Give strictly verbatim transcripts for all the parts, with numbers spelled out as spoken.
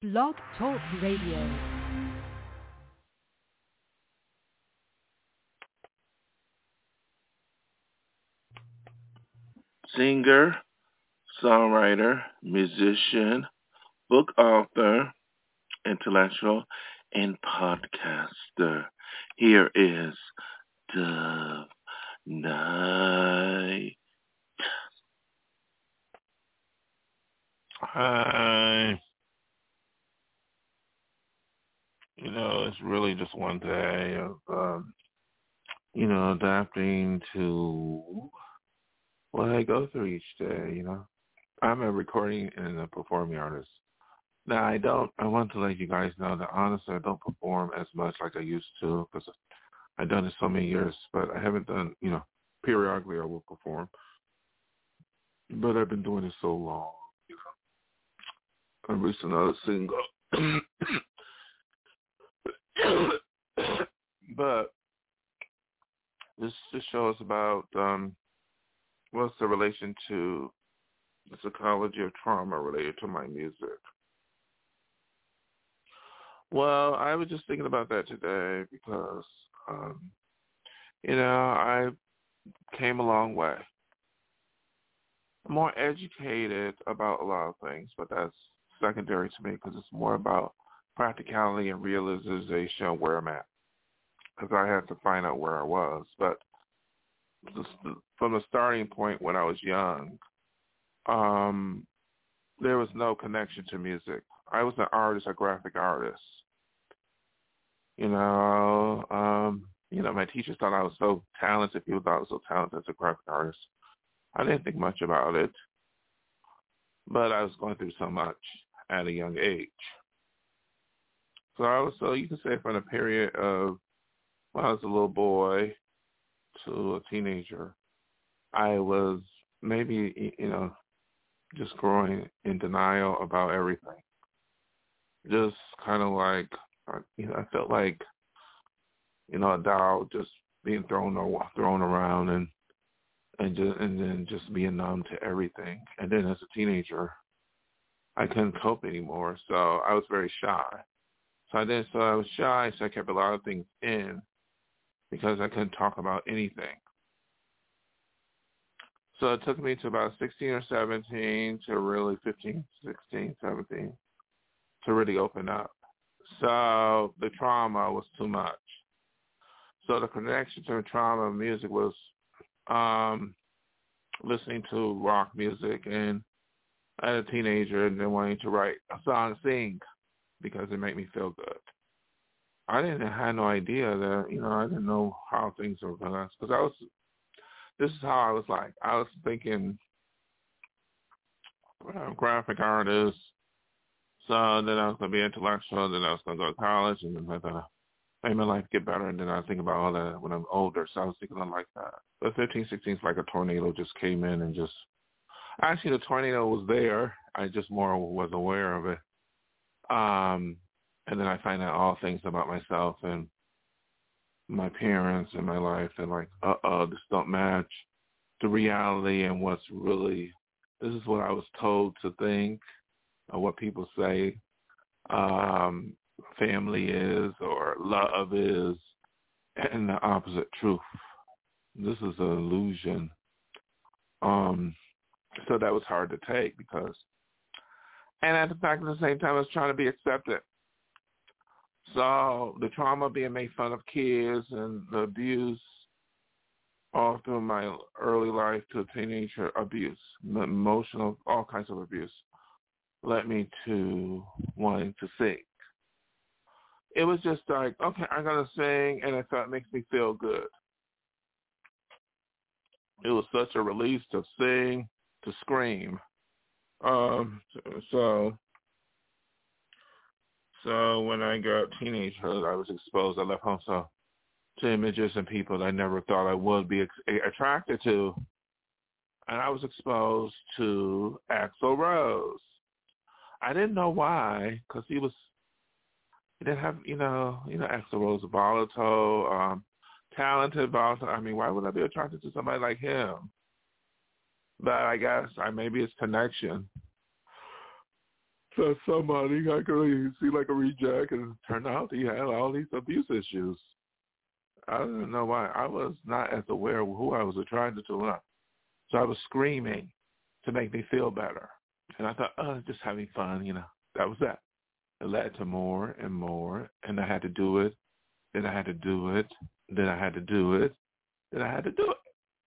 Blog Talk Radio. Singer, songwriter, musician, book author, intellectual, and podcaster. Here is Dove Night. Hi. You know, it's really just one day of, um, you know, adapting to what I go through each day, you know. I'm a recording and a performing artist. Now, I don't, I want to let you guys know that honestly, I don't perform as much like I used to because I've done it so many years, but I haven't done, you know, periodically I will perform. But I've been doing it so long, you know. I released another single. But this this show is about um, what's the relation to the psychology of trauma related to my music. Well, I was just thinking about that today because, um, you know, I came a long way. I'm more educated about a lot of things, but that's secondary to me because it's more about practicality and realization of where I'm at. Because I had to find out where I was. But just from the starting point when I was young, um, there was no connection to music. I was an artist, a graphic artist. You know, um, you know, my teachers thought I was so talented. People thought I was so talented as a graphic artist. I didn't think much about it, but I was going through so much at a young age. So I was, so you can say from a period of when I was a little boy to a teenager, I was maybe, you know, just growing in denial about everything. Just kind of like, you know, I felt like, you know, a doll just being thrown thrown around and and just and then just being numb to everything. And then as a teenager, I couldn't cope anymore, so I was very shy. So I did. So I was shy, so I kept a lot of things in because I couldn't talk about anything. So it took me to about sixteen or seventeen to really fifteen, sixteen, seventeen to really open up. So the trauma was too much. So the connection to the trauma of music was um, listening to rock music and as a teenager and then wanting to write a song and sing because it made me feel good. I didn't have no idea that, you know, I didn't know how things were going to, because I was, this is how I was like. I was thinking uh, graphic artist, so then I was going to be intellectual, then I was going to go to college, and then I thought, make my life get better, and then I think about all that when I'm older, so I was thinking like that. But fifteen, sixteen is like a tornado just came in and just, actually the tornado was there, I just more was aware of it. Um, and then I find out all things about myself and my parents and my life, and like, uh-oh, this don't match the reality and what's really, this is what I was told to think, or what people say um, family is or love is, and the opposite truth. This is an illusion. Um, so that was hard to take because, and at the fact at the same time, I was trying to be accepted. So the trauma being made fun of kids and the abuse all through my early life to teenager abuse, emotional, all kinds of abuse, led me to wanting to sing. It was just like, okay, I'm going to sing, and I thought it makes me feel good. It was such a release to sing, to scream. Um, so, so when I got teenagehood, I was exposed. I left home so to images and people that I never thought I would be attracted to, and I was exposed to Axl Rose. I didn't know why, because he was, he didn't have, you know, you know, Axl Rose, volatile, um, talented, volatile. I mean, why would I be attracted to somebody like him? But I guess I maybe it's connection. So somebody I could really see like a reject, and it turned out he had all these abuse issues. I didn't know why. I was not as aware of who I was attracted to. So I was screaming to make me feel better. And I thought, oh, just having fun, you know. That was that. It led to more and more, and I had to do it. Then I had to do it. Then I had to do it. Then I had to do it.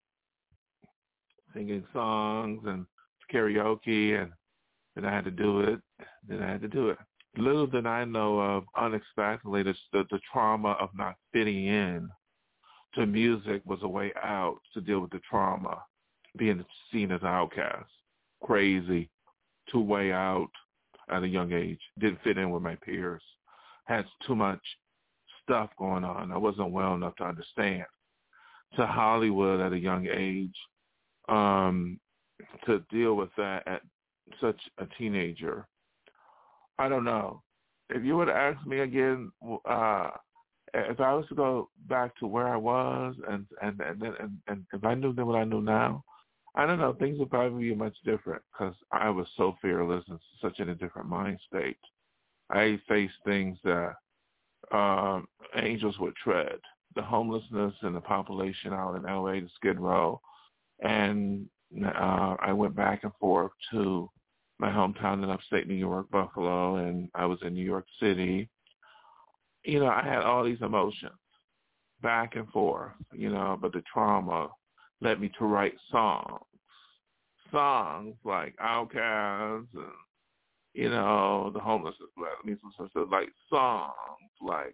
Singing songs and karaoke, and then I had to do it. Then I had to do it. Little did I know of, unexpectedly, the, the, the trauma of not fitting in to music was a way out to deal with the trauma, being seen as an outcast, crazy, to way out at a young age. Didn't fit in with my peers. Had too much stuff going on. I wasn't well enough to understand. To Hollywood at a young age, um, to deal with that at such a teenager. I don't know. If you would ask me again, uh, if I was to go back to where I was, and and and, and, and if I knew then what I knew now, I don't know. Things would probably be much different because I was so fearless and such in a different mind state. I faced things that um, angels would tread. The homelessness and the population out in L A, the Skid Row, and uh, I went back and forth to my hometown in upstate New York, Buffalo, and I was in New York City. You know, I had all these emotions back and forth, you know, but the trauma led me to write songs. Songs like Outcasts and, you know, the homelessness led me to so, like songs like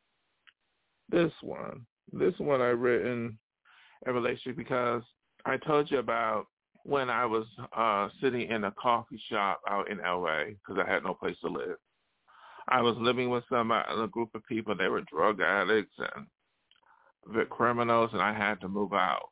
this one. This one I written in relation because I told you about when I was uh, sitting in a coffee shop out in L A because I had no place to live. I was living with some a group of people. They were drug addicts and the criminals, and I had to move out.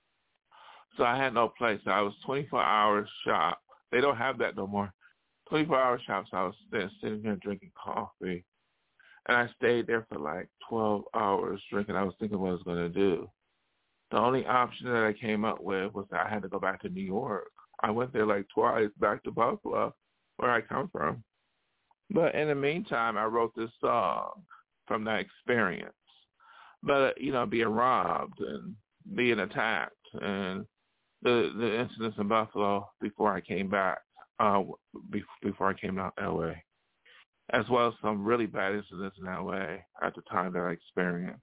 So I had no place. I was twenty-four hours shop. They don't have that no more. twenty-four hour shops. So I was there sitting there drinking coffee, and I stayed there for like twelve hours drinking. I was thinking what I was going to do. The only option that I came up with was that I had to go back to New York. I went there like twice, back to Buffalo, where I come from. But in the meantime, I wrote this song from that experience. But, you know, being robbed and being attacked and the the incidents in Buffalo before I came back, uh, before I came out to L A, as well as some really bad incidents in L A at the time that I experienced.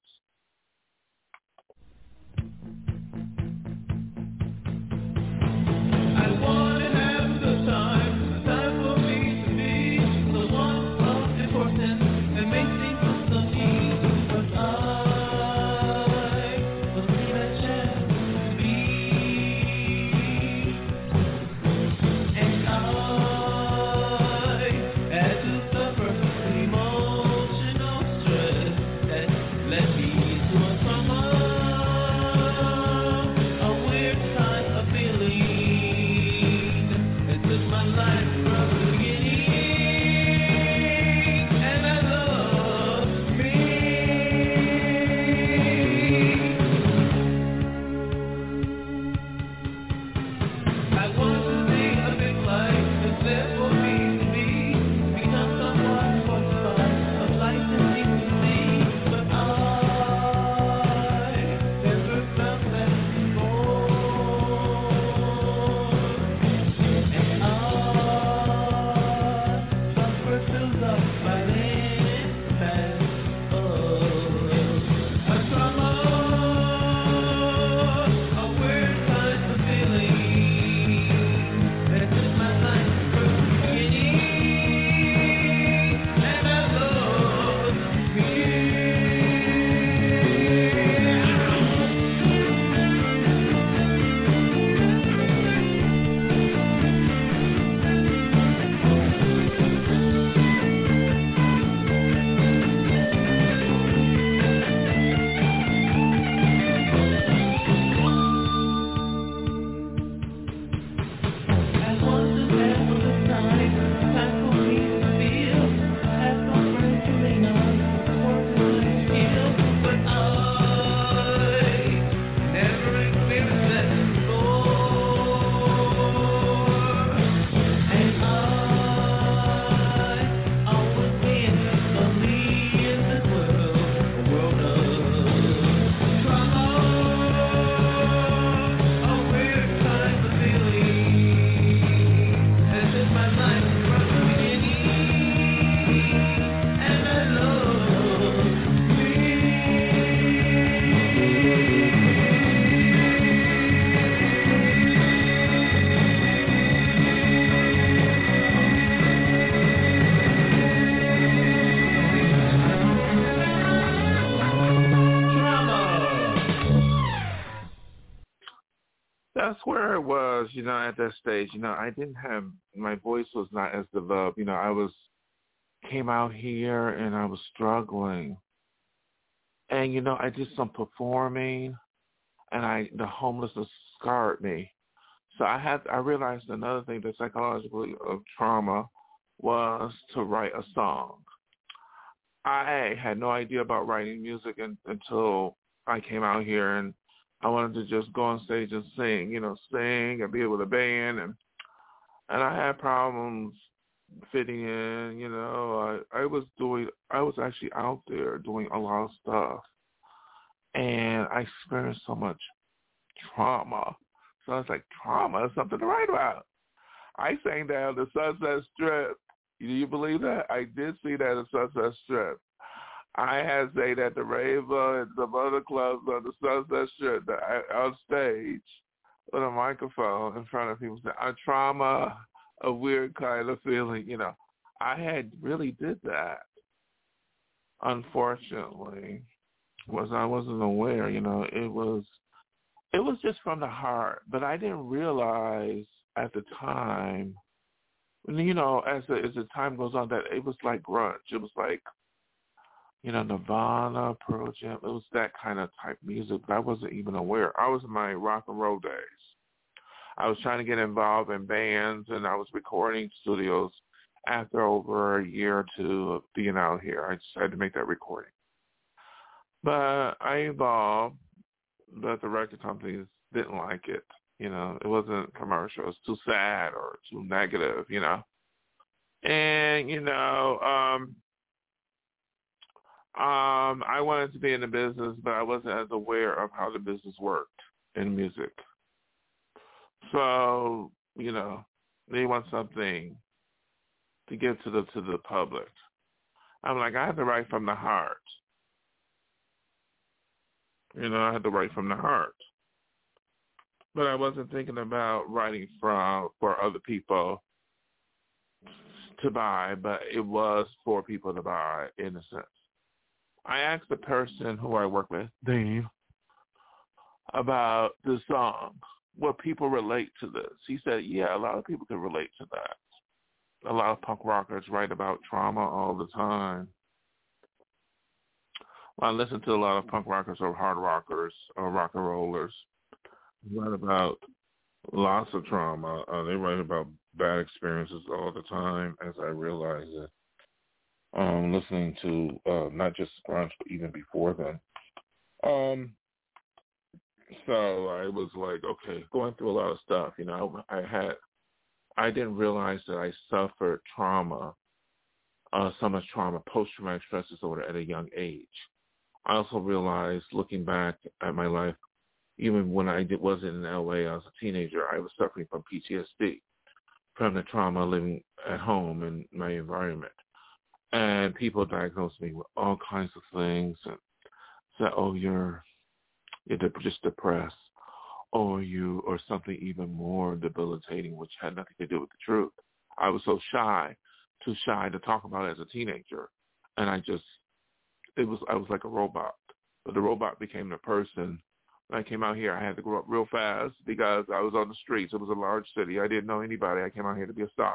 I want to have a good time, time for me to be the one of importance and make things so easy, but I must be that chance to be, and I had to suffer emotional stress that led me part was, you know, at that stage, you know, I didn't have, my voice was not as developed. You know, I was, came out here and I was struggling. And, you know, I did some performing and I, the homelessness scarred me. So I had, I realized another thing that psychologically of trauma was to write a song. I had no idea about writing music in, until I came out here, and I wanted to just go on stage and sing, you know, sing and be with a band, and and I had problems fitting in, you know. I, I was doing, I was actually out there doing a lot of stuff, and I experienced so much trauma. So I was like, trauma is something to write about. I sang down the Sunset Strip. Do you believe that? I did see that at Sunset Strip. I had stayed at the Rainbow and some other clubs on the Sunset Strip that I, on stage with a microphone in front of people saying, a trauma, a weird kind of feeling, you know. I had really did that. Unfortunately, was I wasn't aware, you know, it was it was just from the heart. But I didn't realize at the time, you know, as the, as the time goes on, that it was like grunge. It was like, you know, Nirvana, Pearl Jam. It was that kind of type music, but I wasn't even aware. I was in my rock and roll days. I was trying to get involved in bands, and I was recording studios after over a year or two of being out here. I decided to make that recording. But I evolved, but the record companies didn't like it. You know, it wasn't commercial. It was too sad or too negative, you know. And, you know, um, um, I wanted to be in the business, but I wasn't as aware of how the business worked in music. So, you know, they want something to give to the to the public. I'm like, I have to write from the heart. You know, I had to write from the heart. But I wasn't thinking about writing from for other people to buy, but it was for people to buy in a sense. I asked the person who I work with, Dave, about the song. Will people relate to this? He said, yeah, a lot of people can relate to that. A lot of punk rockers write about trauma all the time. Well, I listen to a lot of punk rockers or hard rockers or rock and rollers. They write about lots of trauma. Uh, they write about bad experiences all the time, as I realize it. Um, listening to uh, not just grunge, but even before then. Um, so I was like, okay, going through a lot of stuff. You know, I, I had, I didn't realize that I suffered trauma, uh, so much trauma, post-traumatic stress disorder at a young age. I also realized, looking back at my life, even when I did, wasn't in L A, I was a teenager, I was suffering from P T S D, from the trauma living at home in my environment. And people diagnosed me with all kinds of things and said, oh, you're, you're just depressed, or you, or something even more debilitating, which had nothing to do with the truth. I was so shy, too shy to talk about it as a teenager. And I just, it was, I was like a robot. But the robot became the person. When I came out here, I had to grow up real fast because I was on the streets. It was a large city. I didn't know anybody. I came out here to be a star.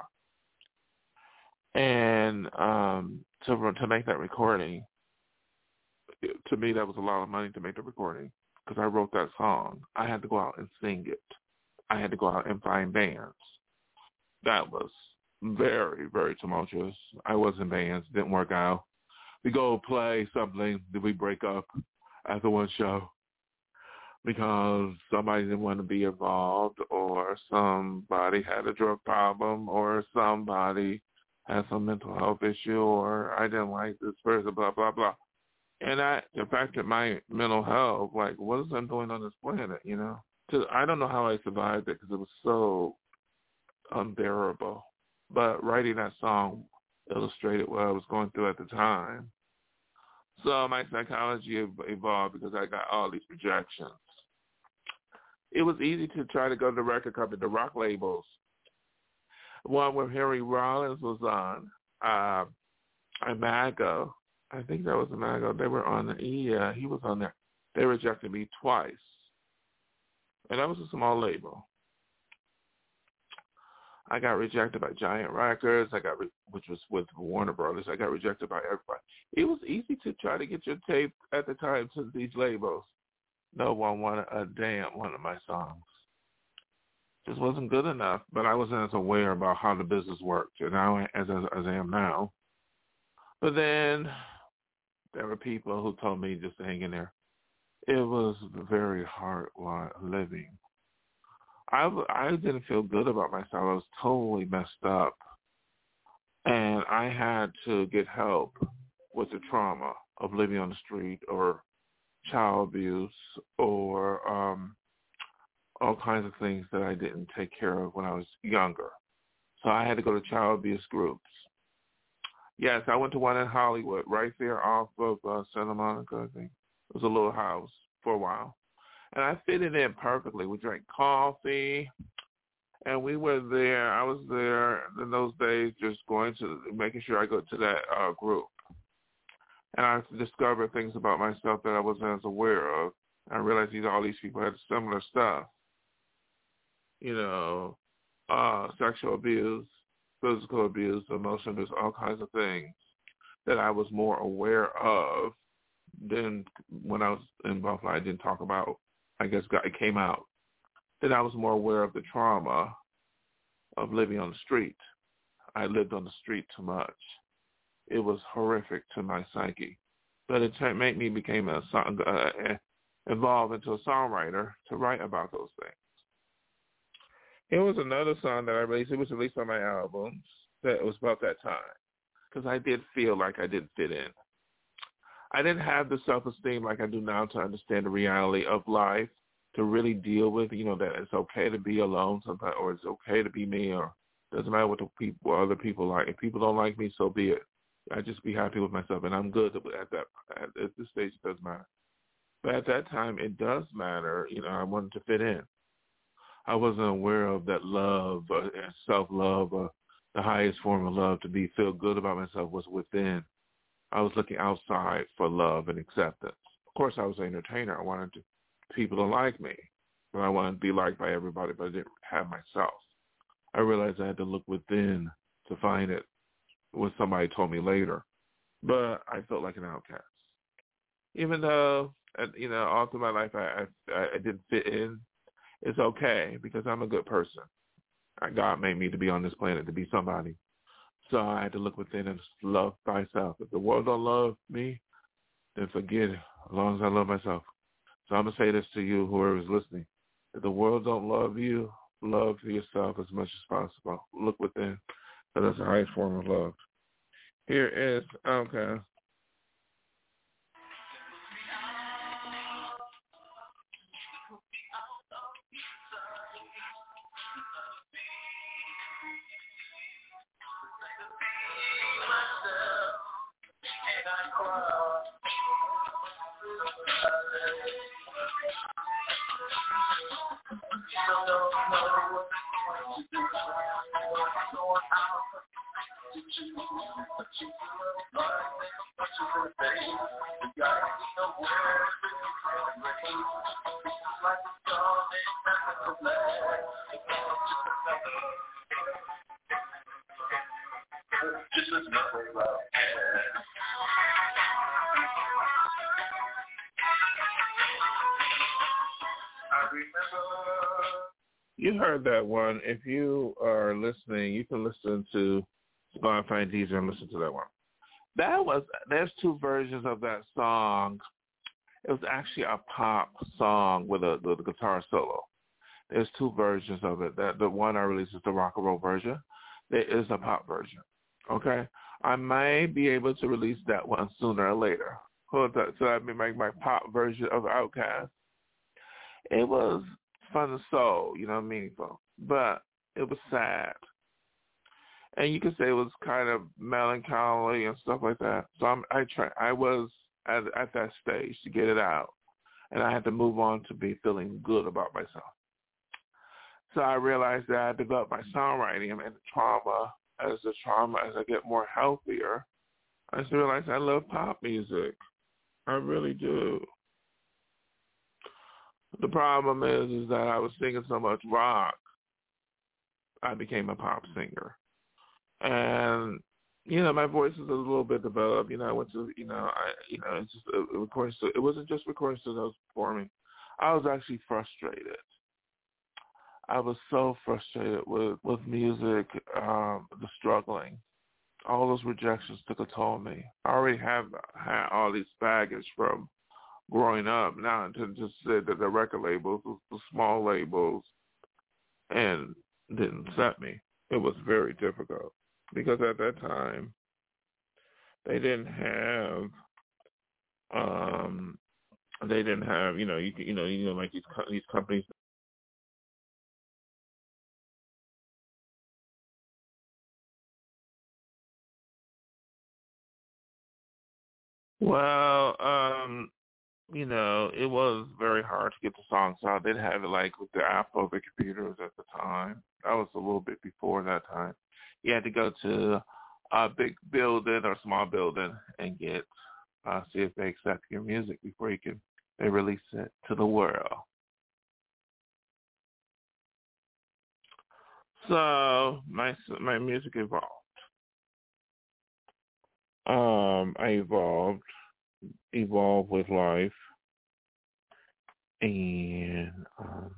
And um, to to make that recording, to me, that was a lot of money to make the recording because I wrote that song. I had to go out and sing it. I had to go out and find bands. That was very, very tumultuous. I was in bands. Didn't work out. We go play something. Then we break up after one show because somebody didn't want to be involved, or somebody had a drug problem, or somebody had some mental health issue, or I didn't like this person, blah, blah, blah. And I affected my mental health. Like, what is I doing on this planet, you know? Cause I don't know how I survived it because it was so unbearable. But writing that song illustrated what I was going through at the time. So my psychology evolved because I got all these projections. It was easy to try to go to the record company, the rock labels. One where Harry Rollins was on, uh, Imago. I think that was Imago. They were on the, yeah, he was on there. They rejected me twice. And that was a small label. I got rejected by Giant Records. I got, re- which was with Warner Brothers. I got rejected by everybody. It was easy to try to get your tape at the time to these labels. No one wanted a damn one of my songs. Just wasn't good enough. But I wasn't as aware about how the business worked, and now as as, as I am now. But then there were people who told me just to hang in there. It was very hard living. I, I didn't feel good about myself. I was totally messed up. And I had to get help with the trauma of living on the street or child abuse or um, all kinds of things that I didn't take care of when I was younger. So I had to go to child abuse groups. Yes, I went to one in Hollywood, right there off of uh, Santa Monica, I think. It was a little house for a while. And I fitted in perfectly. We drank coffee, and we were there. I was there in those days just going to, making sure I go to that uh, group. And I discovered things about myself that I wasn't as aware of. I realized these all these people had similar stuff. You know, uh, sexual abuse, physical abuse, emotional abuse, all kinds of things that I was more aware of than when I was in Buffalo. I didn't talk about. I guess it came out. Then I was more aware of the trauma of living on the street. I lived on the street too much. It was horrific to my psyche. But it made me became a song, uh, evolve into a songwriter to write about those things. It was another song that I released. It was released on my albums. That was about that time because I did feel like I didn't fit in. I didn't have the self-esteem like I do now to understand the reality of life, to really deal with, you know, that it's okay to be alone sometimes, or it's okay to be me, or it doesn't matter what the people, what other people like. If people don't like me, so be it. I just be happy with myself, and I'm good at that. At this stage, it doesn't matter. But at that time, it does matter. You know, I wanted to fit in. I wasn't aware of that love, uh, self-love, uh, the highest form of love, to be feel good about myself was within. I was looking outside for love and acceptance. Of course, I was an entertainer. I wanted to, people to like me. But I wanted to be liked by everybody, but I didn't have myself. I realized I had to look within to find it, what somebody told me later. But I felt like an outcast. Even though, you know, all through my life I, I, I didn't fit in, it's okay because I'm a good person. God made me to be on this planet, to be somebody. So I had to look within and love myself. If the world don't love me, then forget it, as long as I love myself. So I'm going to say this to you, whoever is listening. If the world don't love you, love yourself as much as possible. Look within, because that's the highest form of love. Here is, okay. You heard that one. If you are listening, you can listen to Spotify and Deezer and listen to that one. That was, there's two versions of that song. It was actually a pop song with a, with a guitar solo. There's two versions of it. That the one I released is the rock and roll version. There is a pop version. Okay? I may be able to release that one sooner or later. So I may make my pop version of Outkast. It was fun and soul, you know, meaningful. But it was sad. And you could say it was kind of melancholy and stuff like that. So I'm, I try, I was at, at that stage to get it out. And I had to move on to be feeling good about myself. So I realized that I developed my songwriting and the trauma. As the trauma, as I get more healthier, I just realized I love pop music. I really do. The problem is, is that I was singing so much rock I became a pop singer. And, you know, my voice is a little bit developed. You know, I went to, you know, I, you know, it's just a, a recording studio. It wasn't just recording studios I was performing. I was actually frustrated. I was so frustrated with, with music, um, the struggling. All those rejections took a toll on me. I already have had all these baggage from growing up. Now to just say that the record labels, the small labels, and didn't accept me. It was very difficult because at that time they didn't have, um, they didn't have, you know, you you know, you know, like these these companies. Well, um, you know, it was very hard to get the songs out. They have it like with the Afrobeat computers at the time. That was a little bit before that time. You had to go to a big building or small building and get uh, see if they accept your music before you can they release it to the world. So my my music evolved. Um, I evolved, evolved with life, and um,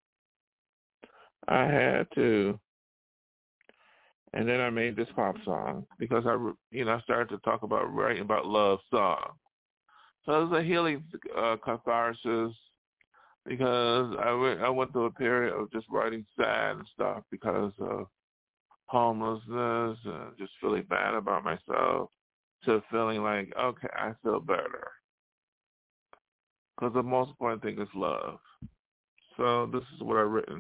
I had to. And then I made this pop song because I, you know, I started to talk about writing about love songs. So it was a healing uh, catharsis because I went, I went through a period of just writing sad and stuff because of homelessness and just feeling bad about myself to feeling like, okay, I feel better. Because the most important thing is love. So this is what I've written.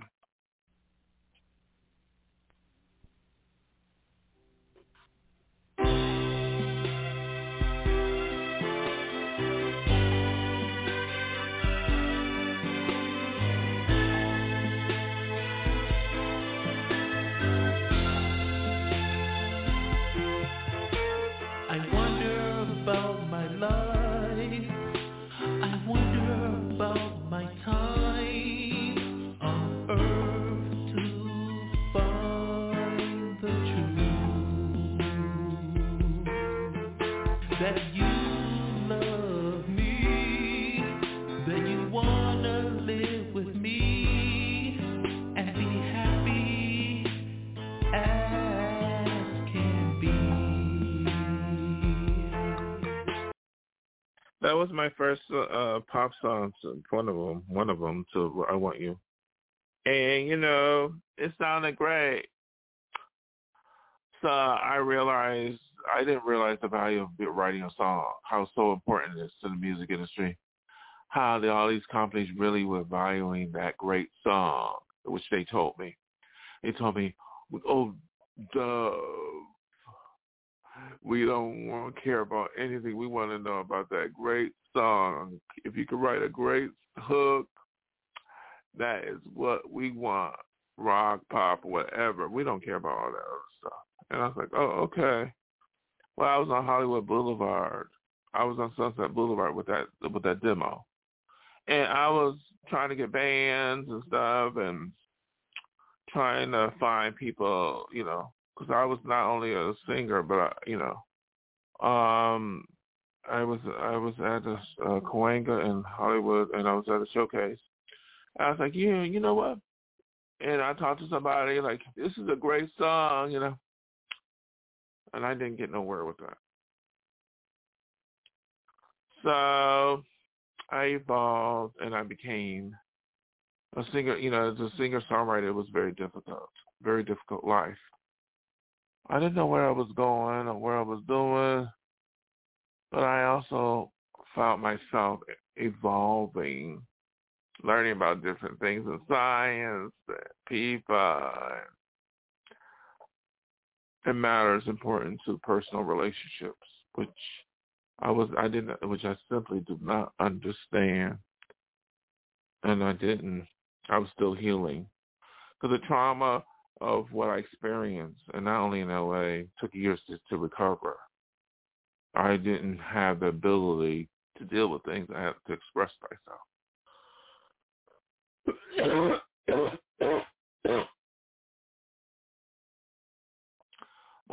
I wonder about my life. I wonder about my time on earth to find the truth. That you love me, that you wanna live with me and be happy as can be. That was my first uh, pop song. One of them, one of them to "I Want You," and you know it sounded great. So I realized I didn't realize the value of writing a song, how so important it is to the music industry, how the, all these companies really were valuing that great song, which they told me. They told me, "Oh, Dove, we don't want to care about anything. We want to know about that great song. If you could write a great hook, that is what we want. Rock, pop, whatever. We don't care about all that other stuff." And I was like, oh, okay. Well, I was on Hollywood Boulevard. I was on Sunset Boulevard with that with that demo. And I was trying to get bands and stuff and trying to find people, you know, because I was not only a singer, but, I, you know, um, I was I was at a uh, Cahuenga in Hollywood, and I was at a showcase. I was like, yeah, you know what? And I talked to somebody like, this is a great song, you know, and I didn't get nowhere with that. So I evolved, and I became a singer. You know, as a singer-songwriter, it was very difficult, very difficult life. I didn't know where I was going or where I was doing, but I also found myself evolving, learning about different things in science, and people, and and matters important to personal relationships, which I was I didn't, which I simply did not understand, and I didn't. I was still healing because the trauma of what I experienced, and not only in L A, took years to, to recover. I didn't have the ability to deal with things. I had to express myself.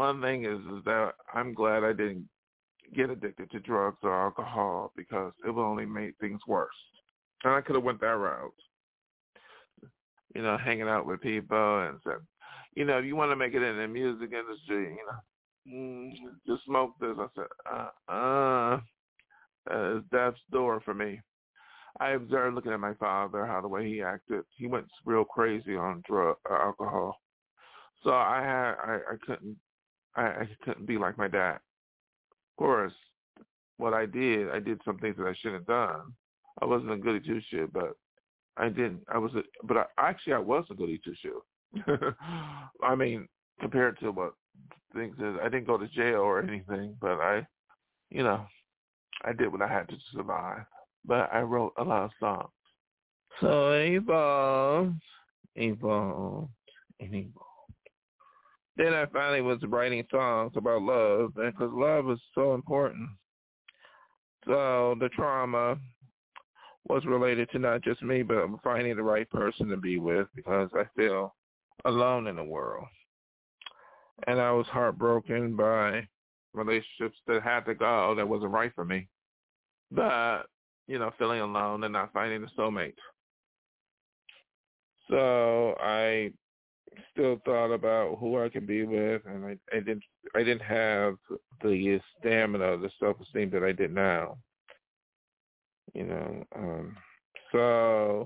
one thing is, is that I'm glad I didn't get addicted to drugs or alcohol because it will only make things worse. And I could have went that route. You know, hanging out with people and said, you know, if you want to make it in the music industry, you know, mm, just smoke this. I said, uh, uh, uh it's death's door for me. I observed looking at my father, how the way he acted, he went real crazy on drug uh, alcohol. So I had, I, I couldn't, I, I couldn't be like my dad. Of course, what I did, I did some things that I shouldn't have done. I wasn't a goody two shoe, but I didn't. I was, a, but I, actually, I was a goody two shoe. I mean, compared to what things is, I didn't go to jail or anything, but I, you know, I did what I had to survive. But I wrote a lot of songs. So it evolved, evolved, and evolved. Then I finally was writing songs about love, because love is so important. So the trauma was related to not just me, but finding the right person to be with, because I feel alone in the world. And I was heartbroken by relationships that had to go that wasn't right for me. But, you know, feeling alone and not finding a soulmate. So I still thought about who I could be with, and I, I didn't I didn't have the stamina, the self-esteem that I did now. You know, um, so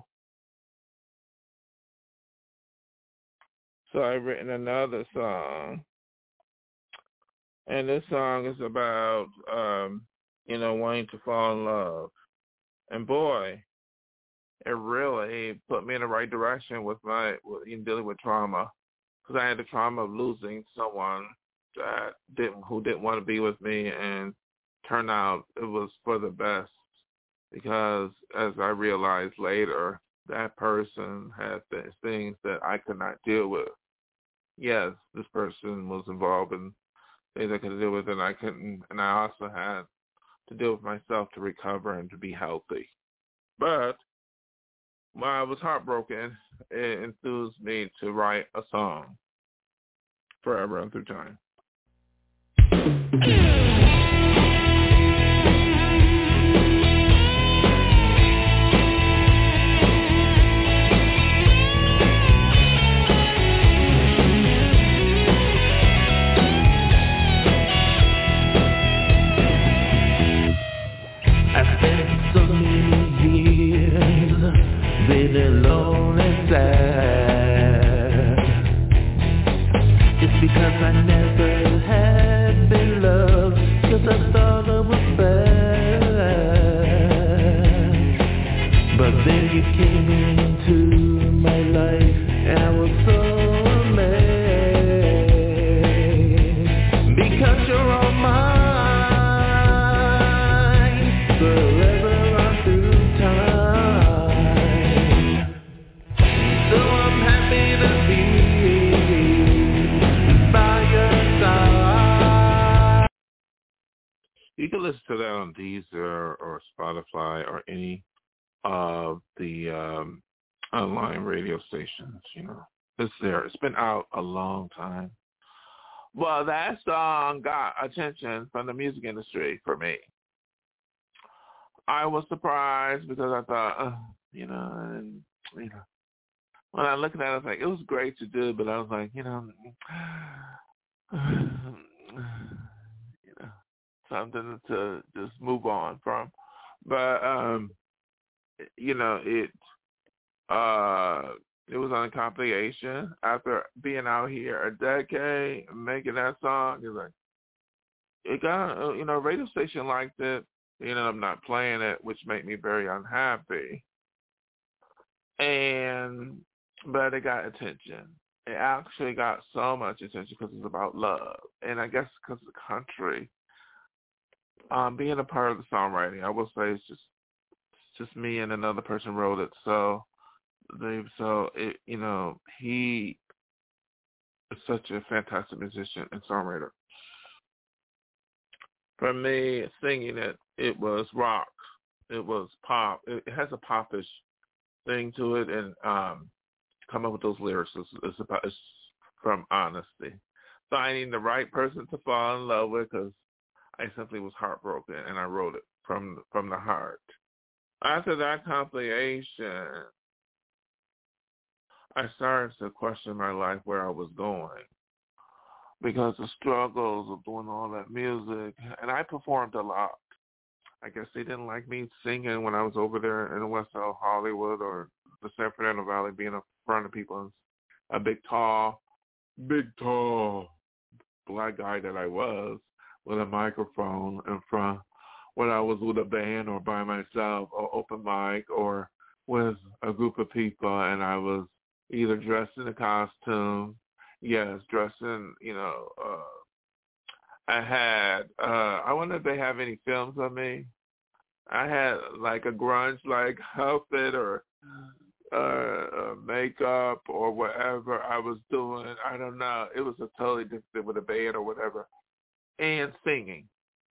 so I've written another song, and this song is about um, you know, wanting to fall in love, and boy, it really put me in the right direction with my in dealing with trauma, because I had the trauma of losing someone that didn't who didn't want to be with me, and turned out it was for the best. Because as I realized later, that person had things that I could not deal with. Yes, this person was involved in things I could deal with, and I couldn't. And I also had to deal with myself to recover and to be healthy. But when I was heartbroken, it enthused me to write a song, Forever and Through Time. Alone and sad. It's because I never had been loved, 'cause I thought it was bad. But then you came into my life, and I was so amazed, because you're all mine, forever on through time. You can listen to that on Deezer or Spotify or any of the um, online radio stations. You know, it's there. It's been out a long time. Well, that song got attention from the music industry for me. I was surprised because I thought, uh, you know, and, you know, when I looked at it, I was like, it was great to do, but I was like, you know, you know. something to just move on from. But, um, you know, it uh, it was on a compilation. After being out here a decade, making that song, it's like, it got, you know, radio station liked it. You know, I'm not playing it, which made me very unhappy. And, but it got attention. It actually got so much attention because it's about love. And I guess because of the country. Um, being a part of the songwriting, I will say it's just it's just me and another person wrote it. So they so it you know he is such a fantastic musician and songwriter. For me, singing it, it was rock, it was pop. It, it has a popish thing to it, and um, come up with those lyrics is, is about it's from honesty. finding the right person to fall in love with because I simply was heartbroken, and I wrote it from from the heart. After that compilation, I started to question my life, where I was going, because the struggles of doing all that music, and I performed a lot. I guess they didn't like me singing when I was over there in West Hollywood or the San Fernando Valley, being in front of people, a big, tall, big, tall black guy that I was, with a microphone in front, when I was with a band or by myself, or open mic, or with a group of people, and I was either dressed in a costume, yes, dressed in, you know, uh, I had, uh, I wonder if they have any films of me. I had like a grunge-like outfit or uh, uh, makeup or whatever I was doing. I don't know. It was a totally different with a band or whatever. And singing.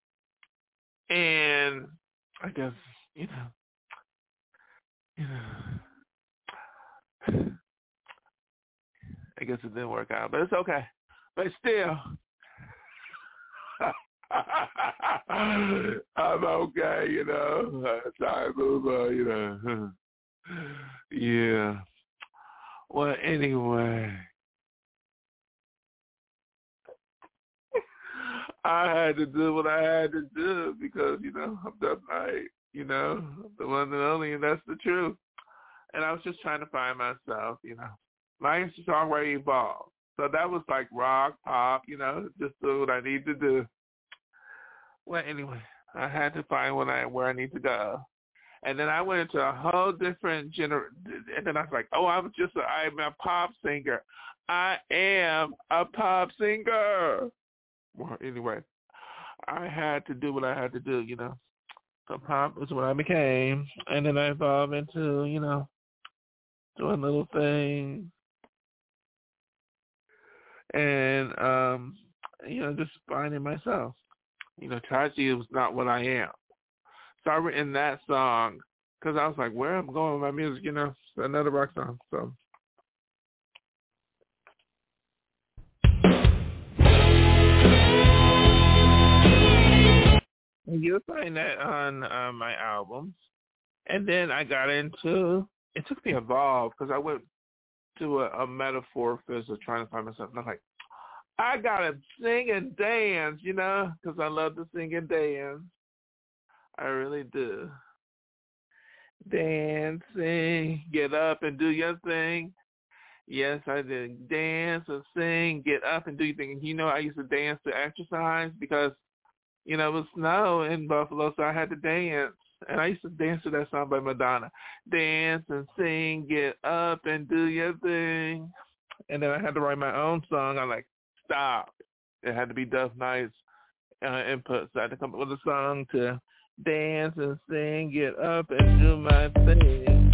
And I guess, you know, you know, I guess it didn't work out, but it's okay. But still, I'm okay, you know. Time move on, you know. Yeah. Well, anyway, I had to do what I had to do because, you know, I'm the night, you know, the one and only, and that's the truth. And I was just trying to find myself, you know. My songwriting evolved. So that was like rock, pop, you know, just do what I need to do. Well, anyway, I had to find what I, where I need to go. And then I went into a whole different gener. And then I was like, oh, I'm just a, I'm a pop singer. I am a pop singer. Well, anyway, I had to do what I had to do, you know. So pop is what I became. And then I evolved into, you know, doing little things. And, um, you know, just finding myself. You know, tragedy was not what I am. So I written that song because I was like, where am I going with my music? You know, another rock song. So. You'll find that on uh, my albums. And then I got into, it took me a evolve because I went to a, a metamorphosis of trying to find myself. And I was like, I got to sing and dance, you know, because I love to sing and dance. I really do. Dancing, get up and do your thing. Yes, I did. Dance and sing, get up and do your thing. You know, I used to dance to exercise because, you know, it was snow in Buffalo, so I had to dance. And I used to dance to that song by Madonna. Dance and sing, get up and do your thing. And then I had to write my own song. I like, stop. It had to be Duff Knight's uh, input. So I had to come up with a song to dance and sing, get up and do my thing.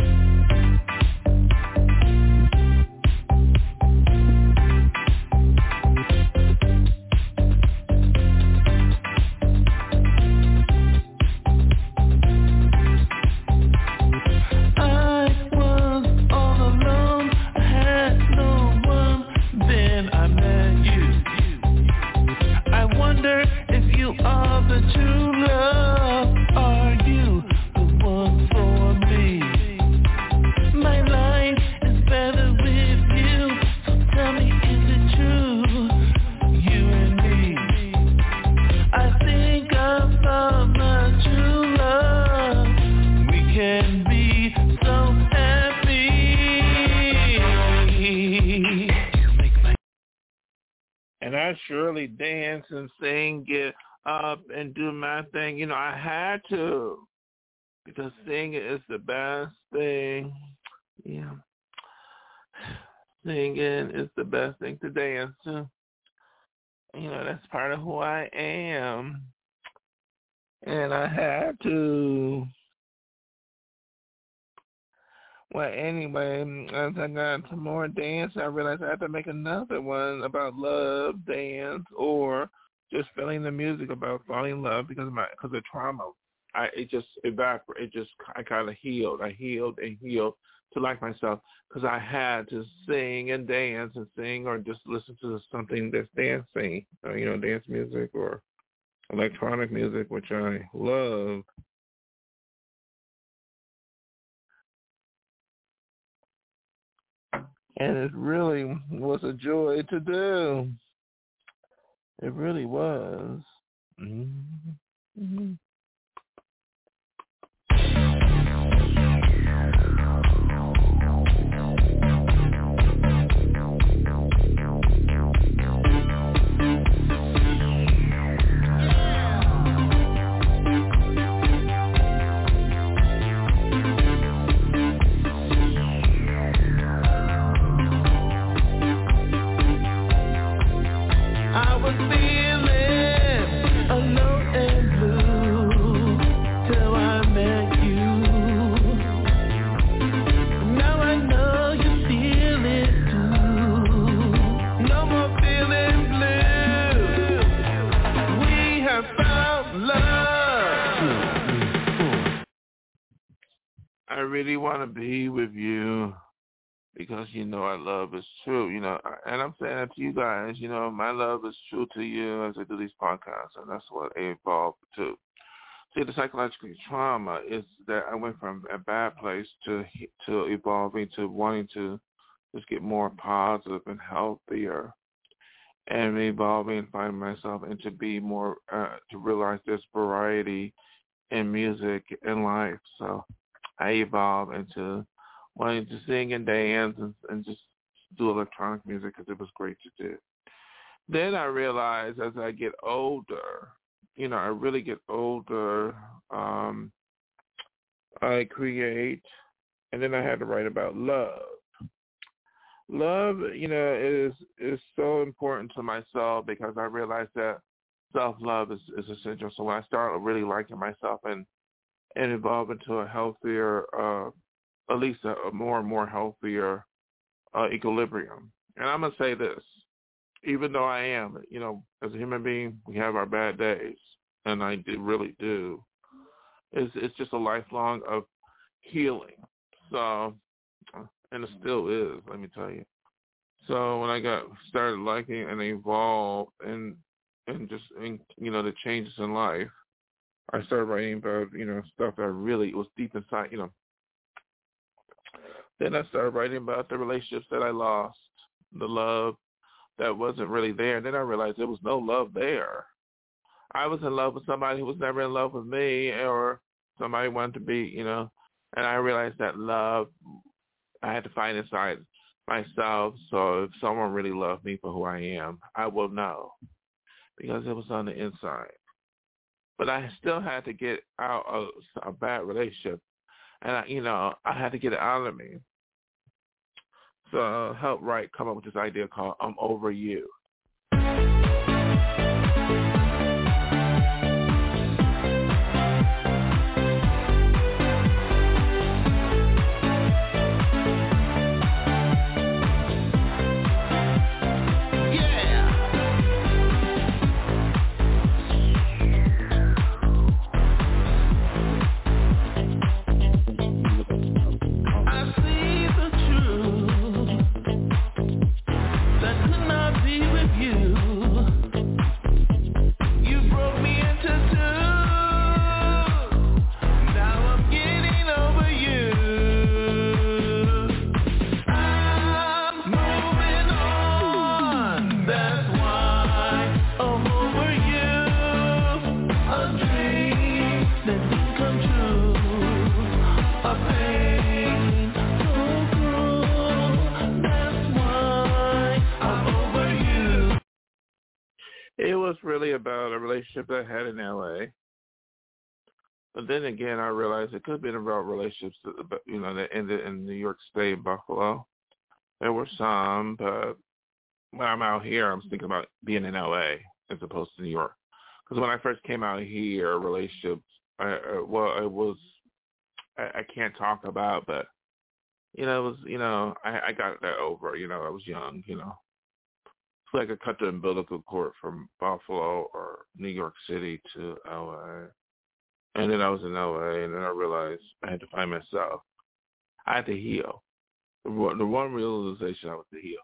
And I surely dance and sing, get up and do my thing. You know, I had to because singing is the best thing. Yeah. Singing is the best thing to dance to. You know, that's part of who I am. And I had to. Well, anyway, as I got into more dance, I realized I had to make another one about love, dance, or just feeling the music about falling in love because of my because of trauma I it just evaporated. It just I kind of healed. I healed and healed to like myself because I had to sing and dance and sing or just listen to something that's dancing, uh, you know, dance music or electronic music, which I love. And it really was a joy to do. It really was. Mm-hmm. Mm-hmm. I was feeling alone and blue till I met you. Now I know you feel it too. No more feeling blue. We have found love. I really want to be with you because, you know, our love is true, you know, and I'm saying that to you guys, you know, my love is true to you as I do these podcasts, and that's what I evolved to. See, the psychological trauma is that I went from a bad place to to evolving to wanting to just get more positive and healthier, and evolving and finding myself and to be more, uh, to realize there's variety in music and life. So I evolved into wanting to sing and dance and, and just do electronic music because it was great to do. Then I realized as I get older, you know, I really get older, um, I create, and then I had to write about love. Love, you know, is is so important to myself because I realized that self-love is, is essential. So when I started really liking myself and, and evolve into a healthier, uh, at least a, a more and more healthier uh, equilibrium. And I'm going to say this, even though I am, you know, as a human being, we have our bad days, and I do, really do. It's, it's just a lifelong of healing. So, and it still is, let me tell you. So when I got started liking and evolved and and just, and, you know, the changes in life, I started writing about, you know, stuff that really was deep inside, you know. Then I started writing about the relationships that I lost, the love that wasn't really there. And then I realized there was no love there. I was in love with somebody who was never in love with me, or somebody wanted to be, you know, and I realized that love I had to find inside myself. So if someone really loved me for who I am, I will know because it was on the inside. But I still had to get out of a bad relationship. And, I, you know, I had to get it out of me. So I helped Wright come up with this idea called I'm Over You. It was really about a relationship that I had in L A. But then again, I realized it could have been about relationships, that, you know, that ended in New York State, Buffalo. There were some, but when I'm out here, I'm thinking about being in L A as opposed to New York. Because when I first came out here, relationships, I, uh, well, it was, I, I can't talk about, but, you know, it was, you know, I, I got that over. You know, I was young, you know. It's like I cut the umbilical cord from Buffalo or New York City to L A. And then I was in L A, and then I realized I had to find myself. I had to heal. The one the one realization I was to heal.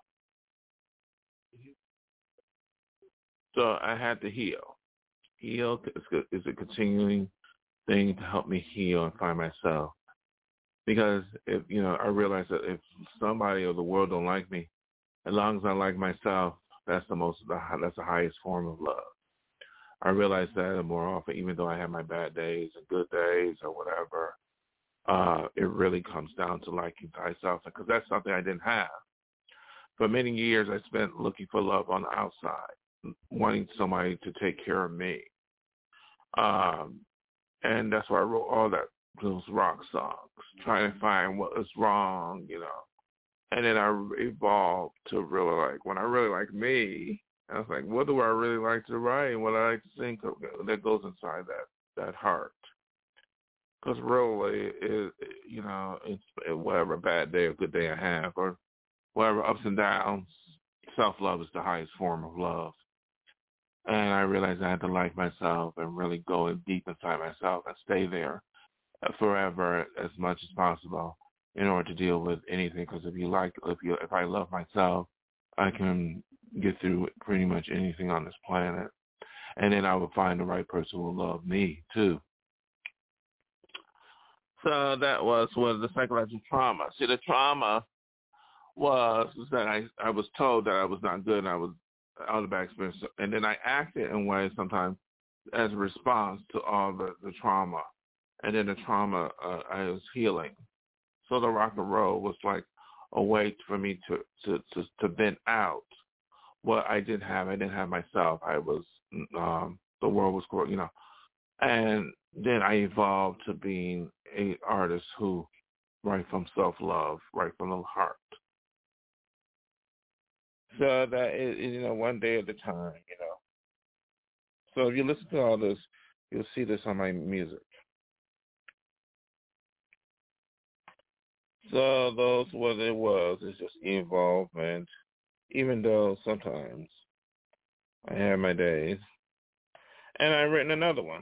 So I had to heal. Heal is is a continuing thing to help me heal and find myself. Because if you know, I realized that if somebody or the world don't like me, as long as I like myself, that's the most that's the highest form of love. I realize that more often, even though I have my bad days and good days or whatever. Uh, it really comes down to liking thyself, because that's something I didn't have. For many years, I spent looking for love on the outside, wanting somebody to take care of me. Um, and that's why I wrote all that, those rock songs, trying to find what was wrong, you know. And then I evolved to really like, when I really like me, I was like, what do I really like to write and what I like to sing that goes inside that, that heart. Because really, it, you know, it's whatever bad day or good day I have, or whatever ups and downs, self-love is the highest form of love. And I realized I had to like myself and really go in deep inside myself and stay there forever as much as possible in order to deal with anything. Because if you like, if you, if I love myself, I can get through pretty much anything on this planet. And then I would find the right person who will love me too. So that was was the psychological trauma. See, the trauma was, was that I, I was told that I was not good and I was out of bad experience. And then I acted in ways sometimes as a response to all the, the trauma. And then the trauma uh, I was healing. So the rock and roll was like a way for me to, to, to, to vent out what I didn't have. I didn't have myself. I was, um, the world was, you know. And then I evolved to being an artist who write from self-love, write from the heart. So that is, you know, one day at a time, you know. So if you listen to all this, you'll see this on my music. So those what it was is just involvement, even though sometimes I have my days. And I've written another one.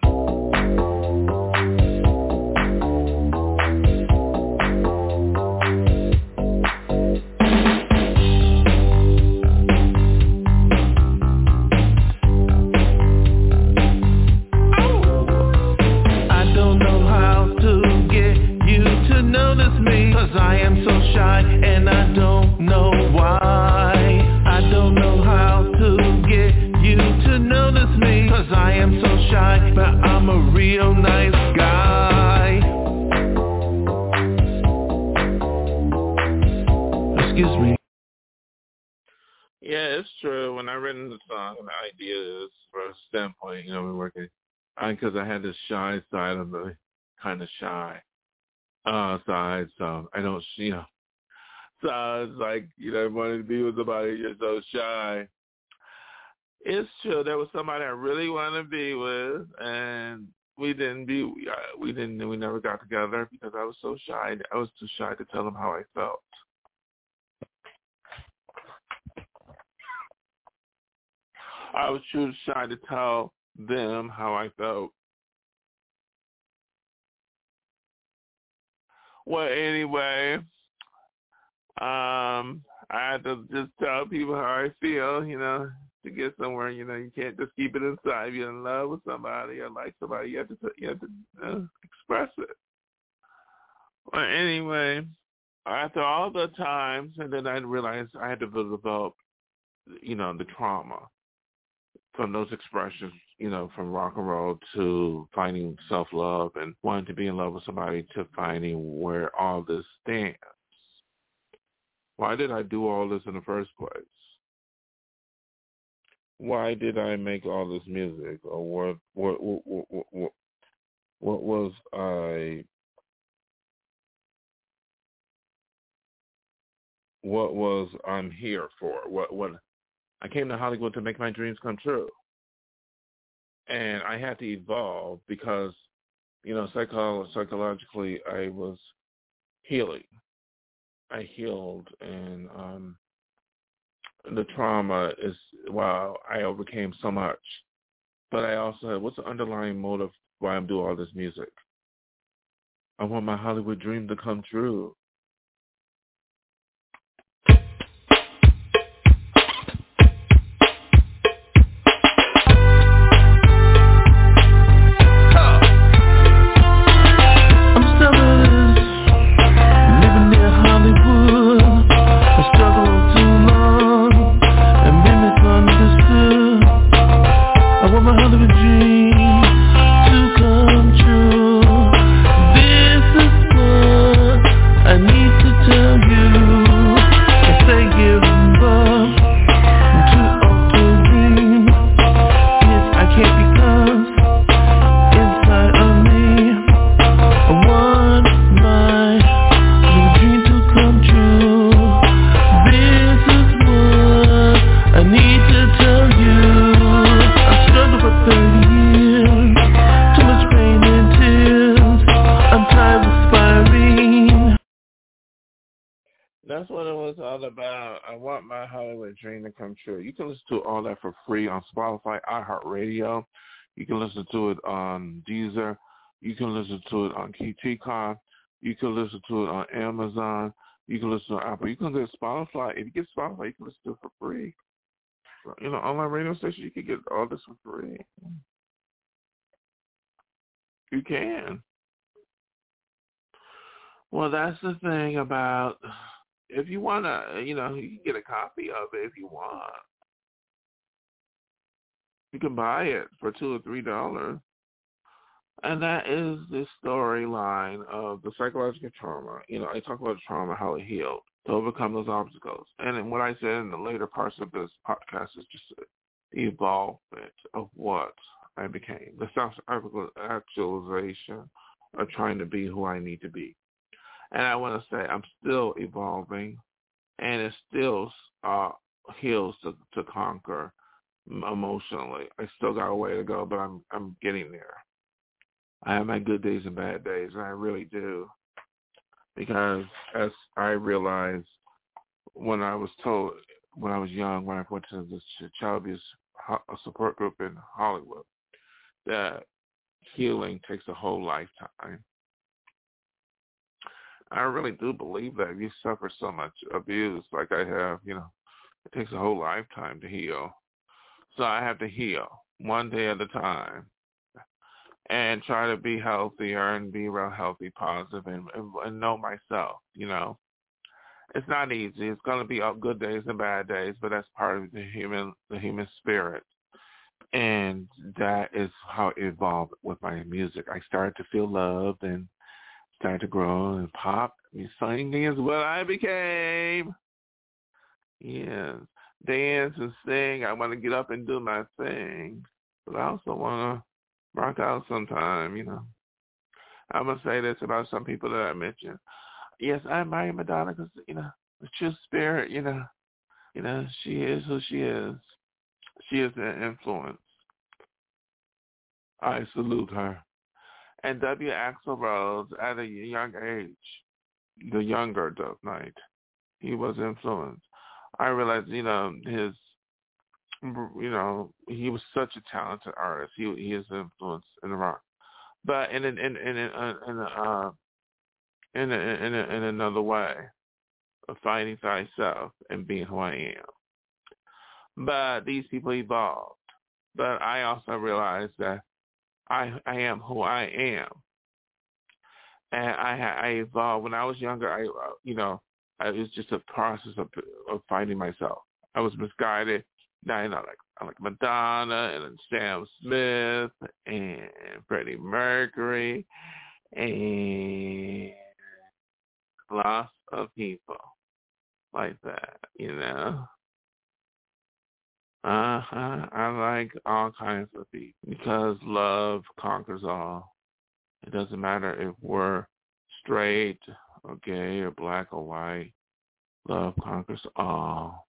I don't know how to get you to notice me, 'cause I am so shy and I don't know why. I don't know how to get you to notice me, 'cause I am so shy, but I'm a real nice guy. Excuse me. Yeah, it's true. When I written the song, the idea is for a standpoint, you know, we're working, because I, I had this shy side of the kind of shy uh, side, so I don't, you know, so it's like, you know, wanting to be with somebody, you're so shy. It's true. There was somebody I really wanted to be with, and we didn't be. We, uh, we didn't. We never got together because I was so shy. I was too shy to tell them how I felt. I was too shy to tell them how I felt. Well, anyway, um, I had to just tell people how I feel. You know. To get somewhere, you know, you can't just keep it inside. If you're in love with somebody or like somebody, you have to you have to uh, express it. Well, anyway, after all the times, and then I realized I had to develop, you know, the trauma from those expressions, you know, from rock and roll to finding self-love and wanting to be in love with somebody to finding where all this stands. Why did I do all this in the first place? Why did I make all this music, or what? What? What? What, what, what was I? What was I'm here for? What? What? I came to Hollywood to make my dreams come true, and I had to evolve because, you know, psycho- psychologically, I was healing. I healed, and um, the trauma is, wow, I overcame so much. But I also had, what's the underlying motive why I'm doing all this music. I want my Hollywood dream to come true. That's what it was all about. I want my Hollywood dream to come true. You can listen to all that for free on Spotify, iHeartRadio. You can listen to it on Deezer. You can listen to it on K T C O M. You can listen to it on Amazon. You can listen to Apple. You can get Spotify. If you get Spotify, you can listen to it for free. You know, online radio station, you can get all this for free. You can. Well, that's the thing about... If you want to, you know, you can get a copy of it if you want. You can buy it for two or three dollars. And that is the storyline of the psychological trauma. You know, I talk about trauma, how it healed, to overcome those obstacles. And then what I said in the later parts of this podcast is just the evolvement of what I became. The self-actualization of trying to be who I need to be. And I want to say I'm still evolving, and it still uh, heals to, to conquer emotionally. I still got a way to go, but I'm I'm getting there. I have my good days and bad days, and I really do. Because as I realized when I was told, when I was young, when I went to this child abuse support group in Hollywood, that healing takes a whole lifetime. I really do believe that if you suffer so much abuse like I have, you know, it takes a whole lifetime to heal. So I have to heal one day at a time and try to be healthier and be real healthy, positive, and, and, and know myself, you know. It's not easy. It's going to be good days and bad days, but that's part of the human the human spirit. And that is how it evolved with my music. I started to feel loved and started to grow and pop. Singing is what I became. Yes. Dance and sing. I want to get up and do my thing. But I also want to rock out sometime, you know. I'm going to say this about some people that I mentioned. Yes, I admire Madonna because, you know, the true spirit, you know, you know, she is who she is. She is an influence. I salute her. And W. Axl Rose, at a young age, the younger Dope Knight, he was influenced. I realized, you know, his, you know, he was such a talented artist. He he is influenced in rock, but in in in in in, in, uh, in, a, in, a, in another way of finding thyself and being who I am. But these people evolved. But I also realized that I I am who I am, and I I evolved. When I was younger, I you know I, it was just a process of of finding myself. I was misguided. Now you know like I like Madonna and Sam Smith and Freddie Mercury and lots of people like that. You know. Uh-huh. I like all kinds of people because love conquers all. It doesn't matter if we're straight or gay or black or white. Love conquers all.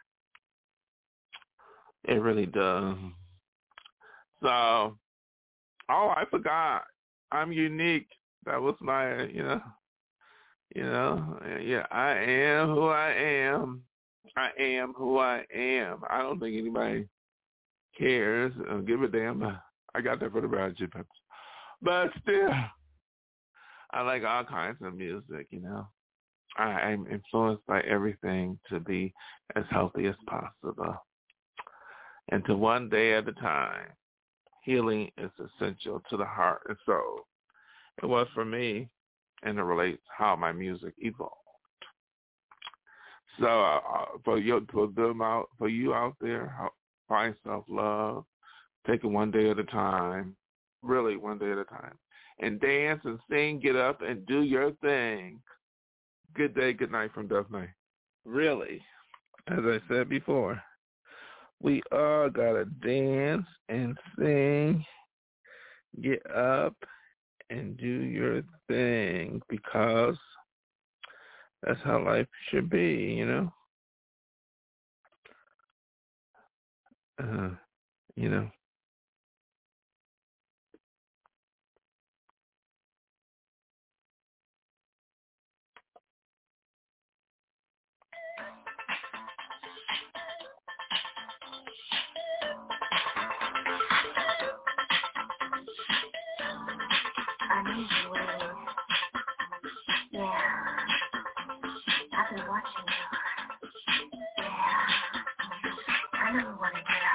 It really does. So, oh, I forgot. I'm unique. That was my, you know, you know, yeah, I am who I am. I am who I am. I don't think anybody cares or give a damn. I got that for the Red Chip Peppers. But still, I like all kinds of music, you know. I am influenced by everything to be as healthy as possible. And to one day at a time, healing is essential to the heart and soul. It was for me, and it relates how my music evolved. So uh, for you, for them out, for you out there, find self-love, take it one day at a time, really one day at a time, and dance and sing, get up and do your thing. Good day, good night from Duff Night. Really, as I said before, we all gotta dance and sing, get up and do your thing, because that's how life should be, you know? Uh, you know. I need you, Willie. Yeah. I've been watching you. Yeah. I know you want to get out.